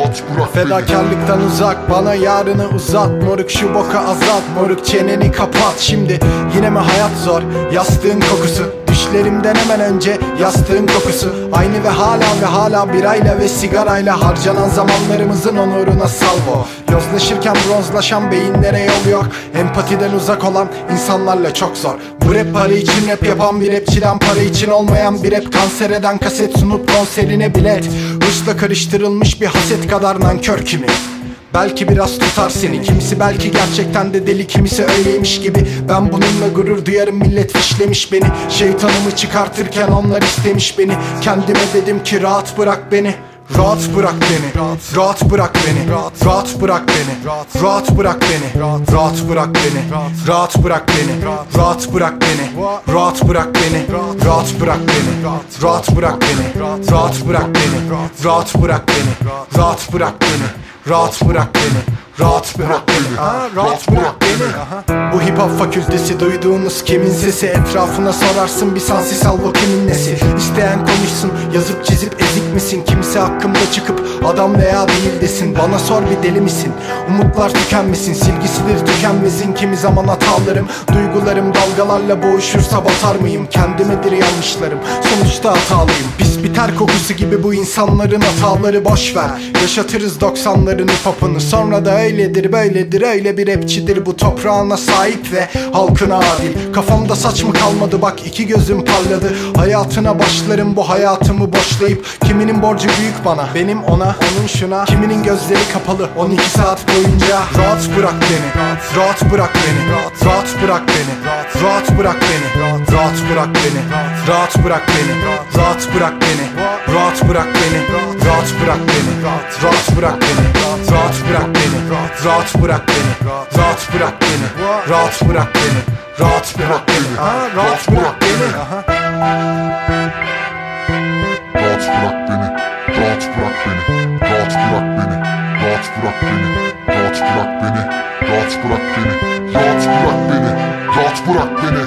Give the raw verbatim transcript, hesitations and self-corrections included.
rahat bırak beni. Fedakarlıktan uzak, bana yarını uzat. Moruk şu boka azalt, moruk çeneni kapat. Şimdi yine mi hayat zor, yastığın kokusu. Düşlerimden hemen önce yastığın kokusu. Aynı ve hala ve hala birayla ve sigarayla harcanan zamanlarımızın onuruna salvo. Yozlaşırken bronzlaşan beyinlere yol yok. Empatiden uzak olan insanlarla çok zor. Bu rap para için rap yapan bir rapçiden para için olmayan bir rap kanser eden kaset sunup konserine bilet. Hırsla karıştırılmış bir haset kadar nankör kimi. Belki biraz tutar seni, kimisi belki gerçekten de deli, kimisi öyleymiş gibi. Ben bununla gurur duyarım, millet fişlemiş beni. Şeytanımı çıkartırken onlar istemiş beni. Kendime dedim ki rahat bırak beni. Rahat bırak beni, rahat bırak beni, rahat bırak beni, rahat bırak beni, rahat bırak beni, rahat bırak beni, rahat bırak beni, rahat bırak beni, rahat bırak beni, rahat bırak beni, rahat bırak beni, rahat bırak beni, rahat bırak beni, rahat bırak beni, rahat bırak beni, rahat bırak beni. Bu hip hop fakültesi, duyduğunuz kimin sesi? Etrafına sorarsın bir sansi al, o kimin nesi? İsteyen konuşsun, yazıp çizip ezik misin? Kimse hakkımda çıkıp adam veya değil desin. Bana sor bir deli misin? Umutlar tükenmesin, silgisidir tükenmezin kimi zaman hatalarım. Duygularım dalgalarla boğuşursa batar mıyım? Kendimedir yanlışlarım, sonuçta hatalıyım. Pis bir ter kokusu gibi bu insanların hataları, boşver. Yaşatırız doksanların hip hop'unu, sonra da öyledir böyledir, öyle bir rapçidir bu toprağına sahip ve halkına adil. Kafamda saç mı kalmadı bak, iki gözüm parladı. Hayatına başlarım bu hayatımı boşlayıp. Kiminin borcu büyük bana, benim ona, onun şuna. Kiminin gözleri kapalı on iki saat boyunca. Rahat bırak beni, rahat bırak beni, rahat bırak beni, rahat bırak beni, rahat bırak beni, rahat bırak beni, rahat bırak beni, rahat bırak beni, rahat bırak beni, rahat bırak beni, rahat bırak beni, rahat bırak beni, rahat bırak beni, rahat bırak beni, rahat bırak beni, rahat bırak beni. Rahat bırak beni, rahat bırak beni, rahat bırak beni, rahat bırak beni, rahat bırak beni, rahat bırak beni, rahat bırak beni, rahat bırak beni.